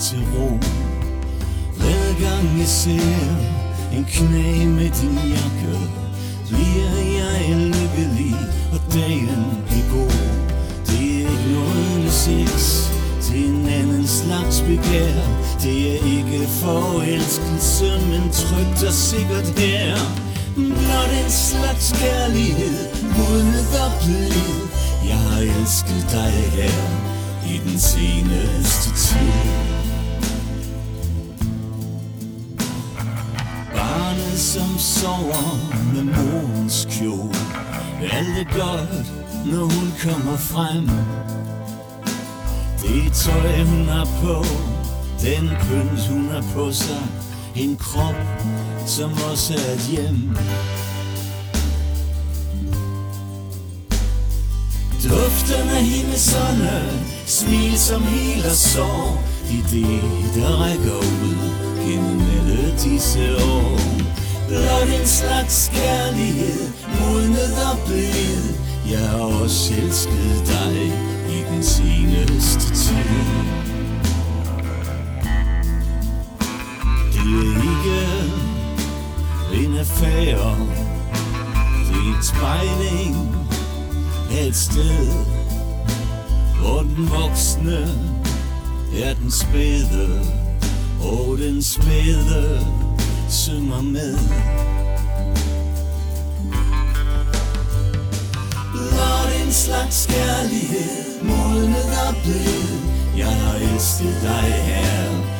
til ro. Hver gang jeg ser en knæ med din jakke, bliver jeg lykkelig, og dagen bliver god. Det er ikke noget med sex, det er en anden slags begær. Det er ikke forelskelse, men trygt og sikkert her. Blot en slags kærlighed, modnet og blid. Jeg har elsket dig her i den seneste tid. Barnet som sover med morens kjole. Alt er godt, når hun kommer frem. Det tøj hun har på, den pynt hun har på sig, en krop som også er et hjem. Duften af hendes ånde, smil som heler sår, idé der rækker ud gennem alle disse år. Blot en slags kærlighed, modnet og blid. Jeg har også elsket dig i den seneste tid. Det er ikke en affære, det er en spejling af et sted, hvor den voksne er den spæde, og den spæde synger med. Blot en slags kærlighed, modnet og blid. Jeg har elsket dig her